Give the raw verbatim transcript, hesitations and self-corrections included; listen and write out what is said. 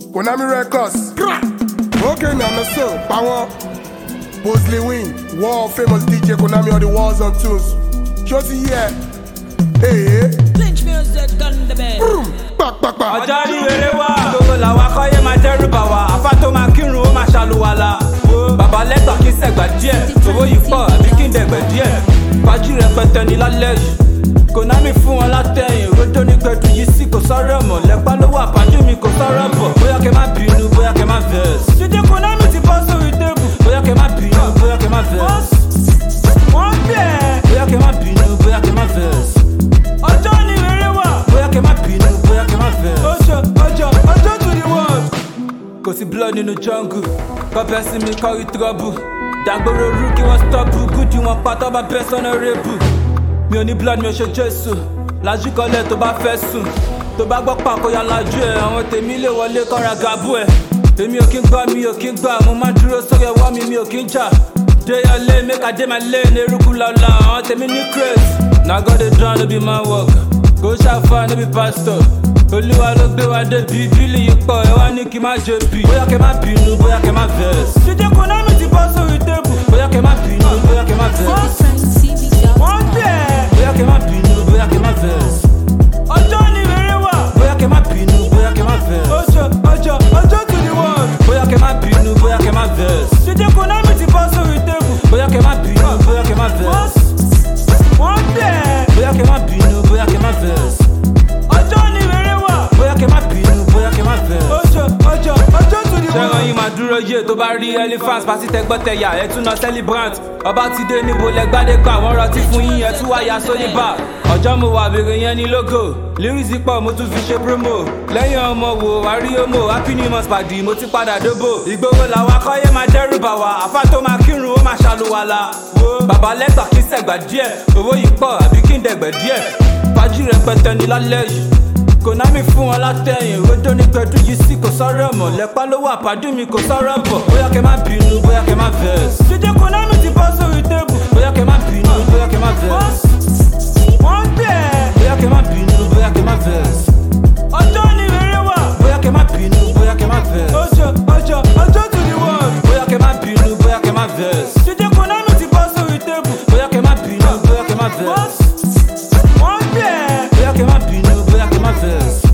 Konami Records. Okay, now no so. Power. Bosley Win. World famous D J Konami on the walls and tunes. Shorty here. Hey. Clinch music on the bed. Boom. Back, back, back. Ọjọ́ ní eré wa. Gbogbo làwa kọ́yé máa dẹ́rù bà wá. Àfá tó máa kírun ó máa ṣàlùwàlà. Bàbá lẹ́gbàá kí sẹ̀gbà díẹ̀. Owó yìí pọ̀ àbí kí n dẹ̀gbẹ̀ díẹ̀. Fájì rẹpẹtẹ ní lálẹ́ yìí. Konami fún wọn látẹ̀yìn. Rójó ní gbẹdú yìí sí kò sọ̀rọ̀ mọ̀. Lẹ́pà ló wà pàjú mi kò sọ̀rọ̀ bọ̀. Bóyá kẹ má bínú, bóyá kẹ má vex. Jíjẹ́ Konami ti bọ́ sórí tébù. Bóyá kẹ má bínú, bóyá kẹ má vex. Wọ́n bẹ̀. Bóyá kẹ má bínú, bóyá kẹ má vex. Ọjọ́ ní eré wa. Bóyá kẹ má bínú, bóyá kẹ má vex. Ọjọ́ ọjọ́ ọjọ́ to the world. Kò sí blood nínú jungle. Kọ́bẹ̀ sí mi kọ́rí trouble. Dàgbòrò rú kí wọ́n stọ́pù. Gúdì wọn pátá bá bẹ́ sọ́nà rébù. Mi ò ní blood mi ò ṣe Jésù. Lajú kọ́lẹ̀ tó bá fẹ́ sùn. Tó bá gbọ́ pàkóyà lajú ẹ̀. Àwọn tèmi lè wọlé kọ́ra gàbú ẹ̀. Èmi ò kí ń gbọ́, mi ò kí ń gbà. Mo máa dúró sórí ẹwọ́ mi, mi ò kí ń jà. Dey your lane, make I dey my lane. Eruku lọ́la, àwọn tèmi ní craze. Na God dey drown, no be my work. Go ṣàfà, no be pastor. Olúwa ló gbé wa débi, bílì yìí pọ̀, ẹ wá ní kí n má jẹ bí. Bóyá kẹ má bínú, bóyá kẹ má vex. Jíjẹ́ Konami ti bọ́ sórí tébù. Bóyá kẹ má bínú, bóyá kẹ má vex. Wọ́n bẹ̀. Bóyá kẹ má bínú, bóyá kẹ má vex. Ọjọ́ ní eré wa. Bóyá kẹ má bínú, bóyá kẹ má vex. Ọjọ́ ọjọ́ ọjọ́ to the world. Bóyá kẹ má bínú, bóyá kẹ má vex. Jíjẹ́ Konami ti bọ́ sórí tébù. Bóyá kẹ má bínú, bóyá kẹ má vex. Wọ́n bẹ̀. Bóyá kẹ má bínú, bóyá kẹ má vex. Ọjọ́ ní eré wa. Bóyá kẹ má bínú, bóyá kẹ má vex. Ọjọ́ ọjọ́ ọjọ́ to the world. Ṣẹ́ran yín máa dúró yé tó bá rí elephant pàṣẹ tẹgbọ́tẹ̀yà ẹ̀ tún náà celebrant. Ọba ti dé níbo lẹ́gbàdégbà wọ́n rọtí fún yín ẹ̀ tún wáyà sóní bá. Ọjọ́ mo wà bèrè yẹn ní logo. Lyrics pọ̀ mo tún fi ṣe promo. Lẹ́yìn ọmọ wo àrí homo happy new month pàdé mo ti padà dóbò. Ìgboro làwa kọ́yé máa dẹ́rù bà wá. Àfá tó máa kírun ó máa ṣàlùwàlà. Bàbá lẹ́gbàá kí sẹ̀gbà díẹ̀. Owó yìí pọ̀ àbí kí n dẹ̀gbẹ̀ díẹ̀. Fájì rẹpẹtẹ ní lálẹ́ yìí. Konami fún wọn látẹ̀yìn. Rójó ní gbẹdú yìí sí kò sọ̀rọ̀ mọ̀. Lẹ́pà ló wà pàjú mi kò sọ̀rọ̀ bọ̀. Bóyá kẹ má bínú, bóyá kẹ má vex. Jíjẹ́ Konami ti bọ́ sórí tébù. Bóyá kẹ má bínú, bóyá kẹ má vex. Wọ́n bẹ̀. Bóyá kẹ má bínú, bóyá kẹ má vex. Ọjọ́ ní eré wa. Bóyá kẹ má bínú, bóyá kẹ má vex. Ọjọ́ ọjọ́ ọjọ́ to the world. Bóyá kẹ má bínú, bóyá kẹ má vex. Jíjẹ́ Konami ti bọ́ sórí tébù. Bóyá kẹ má bínú, bóyá kẹ má vex. Wọ́n bẹ̀. Bóyá kẹ má bínú, bóyá kẹ má vex.